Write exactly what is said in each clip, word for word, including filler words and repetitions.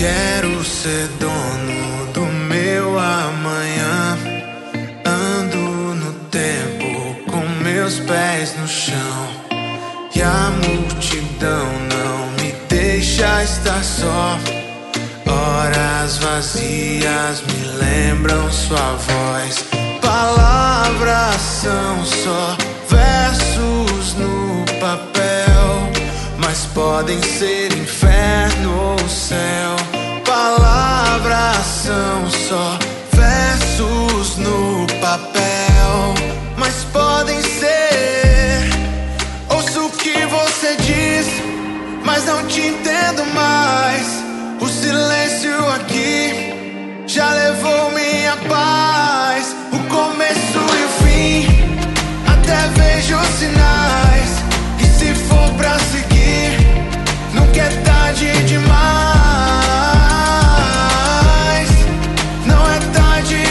Quero ser dono do meu amanhã. Ando no tempo com meus pés no chão, e a multidão não me deixa estar só. Horas vazias me lembram sua voz. Palavras são só versos no papel, mas podem ser inferno ou céu. Palavras são só versos no papel, mas podem ser. Ouço o que você diz, mas não te entendo mais. O silêncio aqui já levou minha paz. O começo e o fim, até vejo sinais. E se for pra seguir, nunca é tarde demais. Não é tarde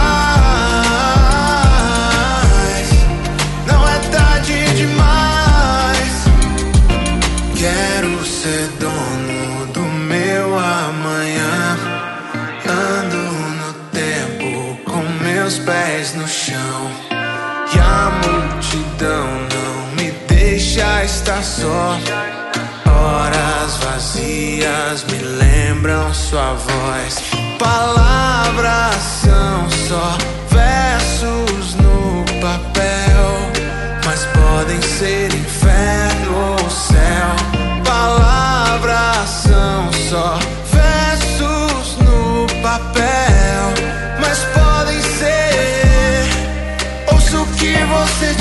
demais. Não é tarde demais. Quero ser dono do meu amanhã. Ando no tempo com meus pés no chão, e a multidão não me deixa estar só. Horas vazias me lembram sua voz. Palavras são só versos no papel, mas podem ser inferno ou céu. Palavras são só versos no papel, mas podem ser. Ouço o que você